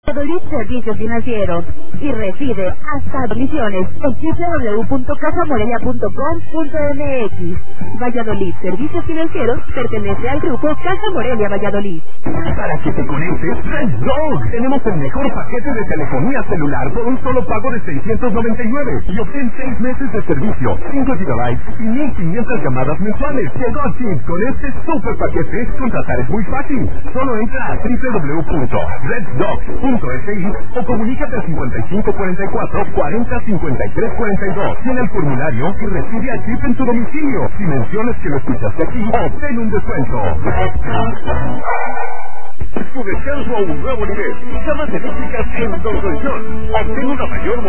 Valladolid Servicios Financieros y recibe hasta domisiones en www.cajamorelia.com.mx. Valladolid Servicios Financieros pertenece al grupo Caja Morelia Valladolid. Para que te conectes, Red Dog. Tenemos el mejor paquete de telefonía celular por un solo pago de 699 y obtén 6 meses de servicio, 5 GB y 1500 llamadas mensuales. Llegó Chip. Con este super paquete, contratar es muy fácil. Solo entra a www.reddog.si o comunícate al 5544 40 53 42. Llena el formulario y recibe a Chip en tu domicilio. Si mencionas que lo escuchaste aquí, obtén un descuento. Tu descanso a un nuevo nivel. Llamas eléctricas en Don Colchón. Obtén una mayor